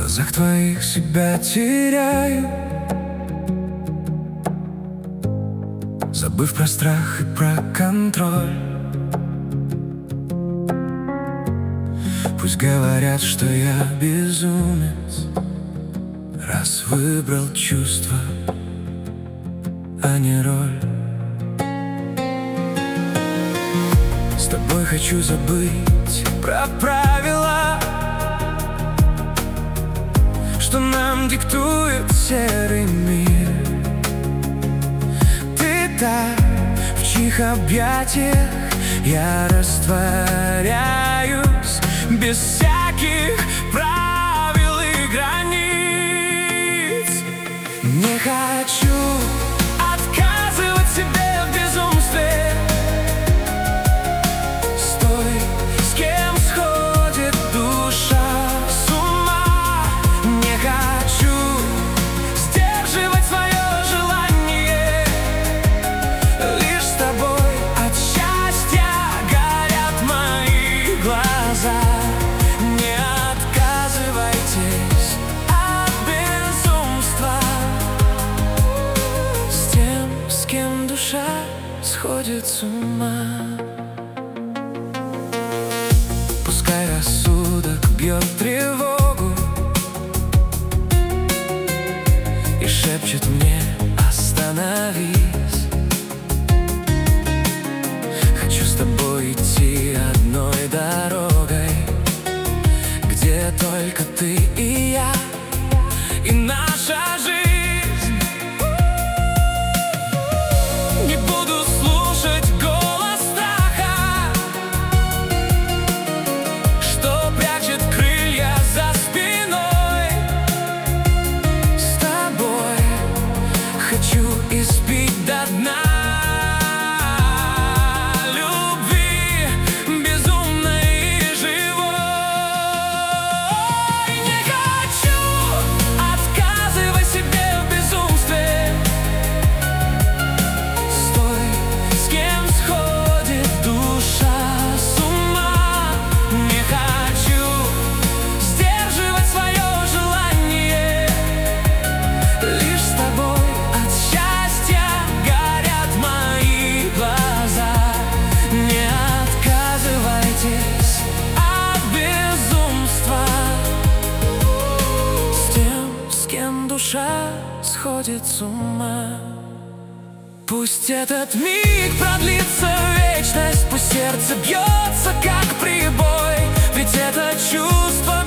глазах твоих себя теряю, забыв про страх и про контроль. Пусть говорят, что я безумец, раз выбрал чувства, а не роль. С тобой хочу забыть про правила, что нам диктует серый мир. Ты та, в чьих объятиях я растворяюсь, без всяких правил и границ. Не хочу отказывать себе в безумстве, с той, с кем сходит душа с ума. Не хочу сдерживать свое желание, лишь с тобой от счастья горят мои глаза. Не отказывайтесь от безумства, с тем, с кем душа сходит с ума. Пускай рассудок бьет тревогу и шепчет мне: остановись. Хочу с тобой идти одной дорогой, где только ты и я, и наша жизнь. Не буду слушать голос страха, что прячет крылья за спиной. С тобой хочу испить до дна любви безумной и живой. Не хочу отказывать себе в безумстве, с той, с кем сходит душа с ума. Не хочу сдерживать свое желание, лишь с тобой от счастья горят мои глаза. Не отказывайтесь от безумства, с тем, с кем душа сходит с ума. Пусть этот миг продлится вечность, пусть сердце бьется как прибой, ведь это чувство